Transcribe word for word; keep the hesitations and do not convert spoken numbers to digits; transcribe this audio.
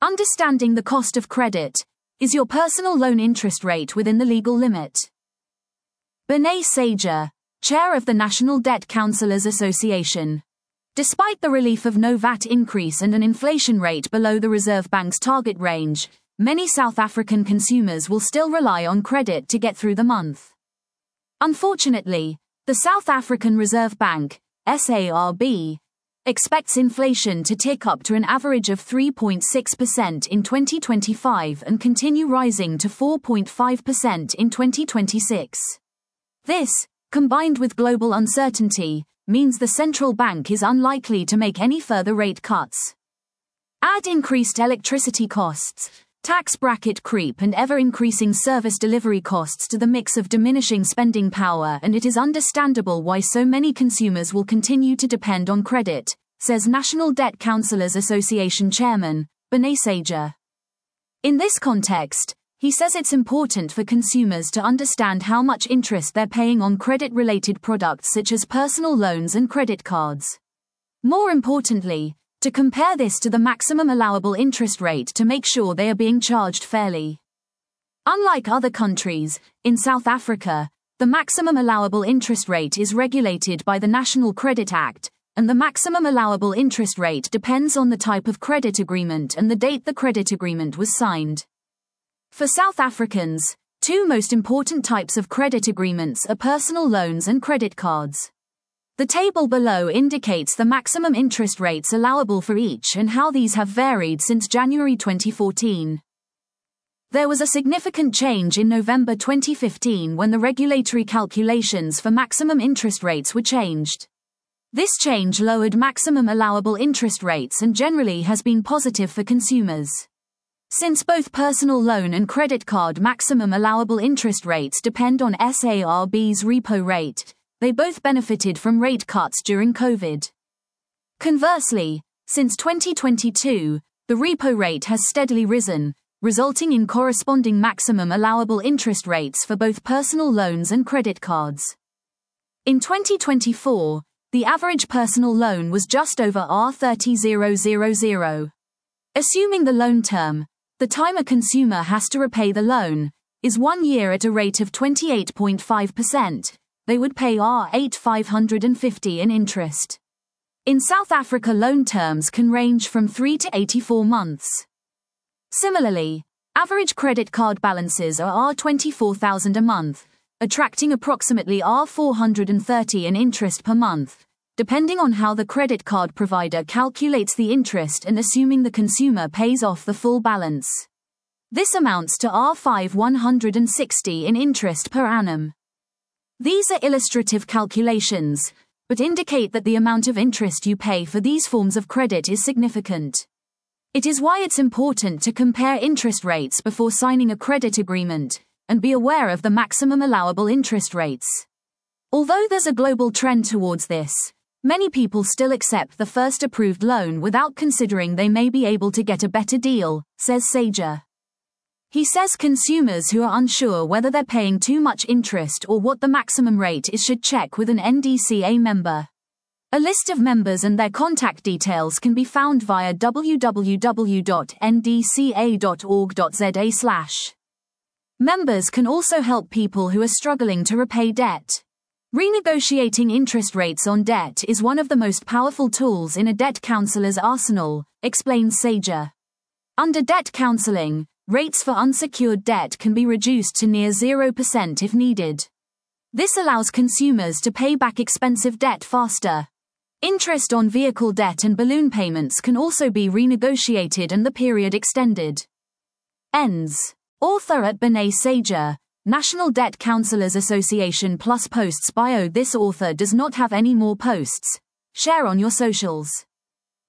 Understanding the cost of credit. Is your personal loan interest rate within the legal limit? Benet Sager, Chair of the National Debt Counselors Association. Despite the relief of no V A T increase and an inflation rate below the Reserve Bank's target range, many South African consumers will still rely on credit to get through the month. Unfortunately, the South African Reserve Bank, S A R B, expects inflation to tick up to an average of three point six percent in twenty twenty-five and continue rising to four point five percent in twenty twenty-six. This, combined with global uncertainty, means the central bank is unlikely to make any further rate cuts. Add increased electricity costs, tax bracket creep and ever-increasing service delivery costs to the mix of diminishing spending power, and it is understandable why so many consumers will continue to depend on credit, says National Debt Counselors Association Chairman, Benet Sager. In this context, he says it's important for consumers to understand how much interest they're paying on credit-related products such as personal loans and credit cards. More importantly, to compare this to the maximum allowable interest rate to make sure they are being charged fairly. Unlike other countries, in South Africa, the maximum allowable interest rate is regulated by the National Credit Act, and the maximum allowable interest rate depends on the type of credit agreement and the date the credit agreement was signed. For South Africans, two most important types of credit agreements are personal loans and credit cards. The table below indicates the maximum interest rates allowable for each and how these have varied since January twenty fourteen. There was a significant change in November twenty fifteen when the regulatory calculations for maximum interest rates were changed. This change lowered maximum allowable interest rates and generally has been positive for consumers. Since both personal loan and credit card maximum allowable interest rates depend on S A R B's repo rate, they both benefited from rate cuts during COVID. Conversely, since twenty twenty-two, the repo rate has steadily risen, resulting in corresponding maximum allowable interest rates for both personal loans and credit cards. In twenty twenty-four, the average personal loan was just over R thirty thousand. Assuming the loan term, the time a consumer has to repay the loan, is one year at a rate of twenty-eight point five percent. They would pay R eight thousand five hundred fifty in interest. In South Africa, loan terms can range from three to eighty-four months. Similarly, average credit card balances are R twenty-four thousand a month, attracting approximately R four hundred thirty in interest per month, depending on how the credit card provider calculates the interest and assuming the consumer pays off the full balance. This amounts to R five thousand one hundred sixty in interest per annum. These are illustrative calculations, but indicate that the amount of interest you pay for these forms of credit is significant. It is why it's important to compare interest rates before signing a credit agreement, and be aware of the maximum allowable interest rates. Although there's a global trend towards this, many people still accept the first approved loan without considering they may be able to get a better deal, says Sager. He says consumers who are unsure whether they're paying too much interest or what the maximum rate is should check with an N D C A member. A list of members and their contact details can be found via w w w dot n d c a dot org dot z a slash. Members can also help people who are struggling to repay debt. Renegotiating interest rates on debt is one of the most powerful tools in a debt counselor's arsenal, explains Sager. Under debt counseling, rates for unsecured debt can be reduced to near zero percent if needed. This allows consumers to pay back expensive debt faster. Interest on vehicle debt and balloon payments can also be renegotiated and the period extended. Ends. Author at Benet Sager, National Debt Counselors Association plus posts bio. This author does not have any more posts. Share on your socials.